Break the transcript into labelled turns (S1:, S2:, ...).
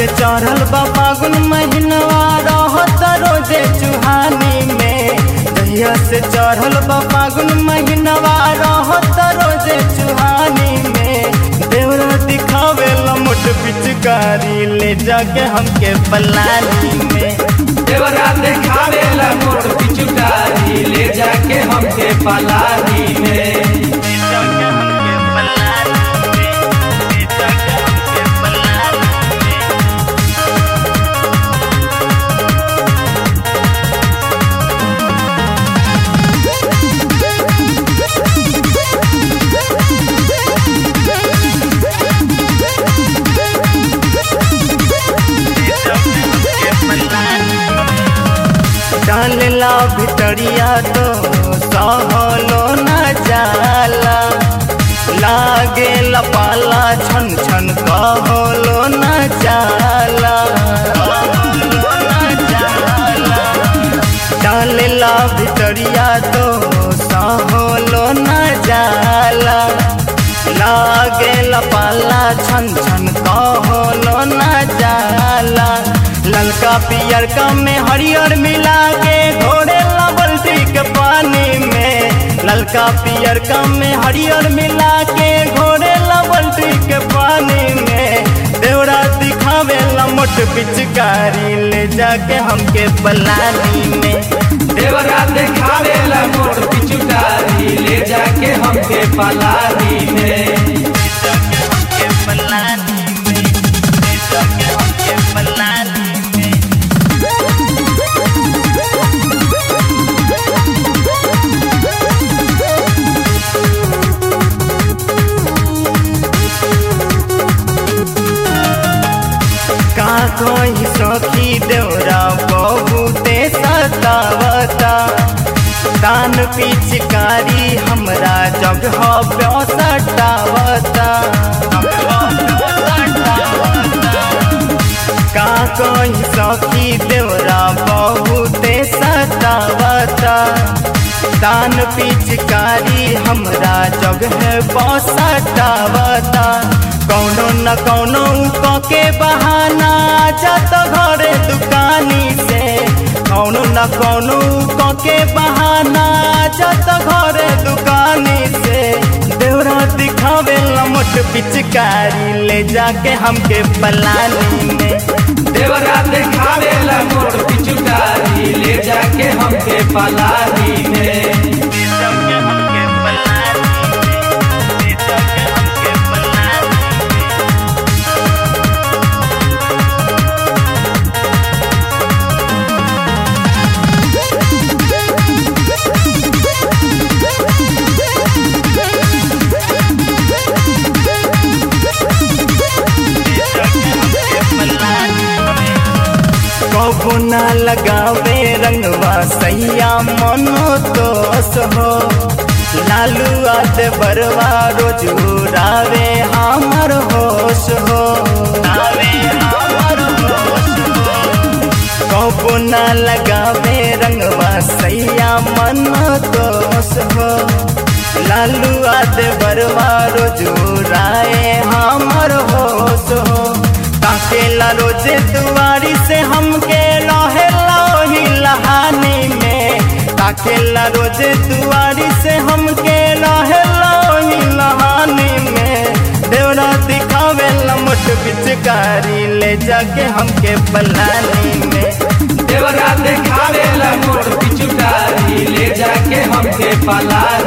S1: से चढ़ल बा फागुन महीनवा रहत रोजे चुहानी में। दहिया से चढ़ल बा फागुन महीनवा रहत रोजे चुहानी में। देवरा दिखावे लमुट पिचकारी ले जाके हमके पलानी में।
S2: देवरा दिखावे लमुट पिचकारी ले जाके हमके पलानी में।
S1: डालला भितरिया तो सहलो न जाला। लागे लपाला छन छन कहलो न जाला। डालला भितरिया तो सहलो न जाला। लागे लपाला छन छन कहलो न जाला। ललका पियर का में हरियर मिला के घोड़े बल्टी के पानी में। ललका पियर का में हरियर मिला के घोड़े बल्टी के पानी में। देवरा दिखावे लमुट पिचकारी ले जाके हमके पलानी में।
S2: देवरा दिखावे लमुट पिचकारी ले जाके हमके पलानी में।
S1: कोई सखी देवरा बहुते सतावता। दान पिचकारी हमरा जगह पे सटावता। का कोई सखी देवरा बहुते सतावता। दान पिचकारी हमरा जगह पे सटावता। कौनो न कौनो के बहाना जात घरे दुकानी से। कौनो न कौनो के बहाना जात घरे दुकानी से। देवरा दिखावे लमुट पिचकारी ले जाके हमके पलानी में।
S2: देवरा दिखावे लमुट पिचकारी ले जाके हमके पलानी में।
S1: कबो न लगावे रंगवा सैया मनो दोष हो। लालू आद बरवा रोज उड़ावे हमर होश हो। कबो न लगावे रंगवा सैया मनो दोष हो। लालू आद बरवा रोज उड़ाए हमर होश हो। ताकेला रोजे दुआरी से हमके रहे लोही लहानी में। ताकेला रोजे दुआरी से हमके रहे लोही लहानी में। देवरा दिखावे लमुट पिचकारी ले जाके हमके पलानी में।
S2: देवरा दिखावे लमुट पिचकारी ले जाके हमके पलानी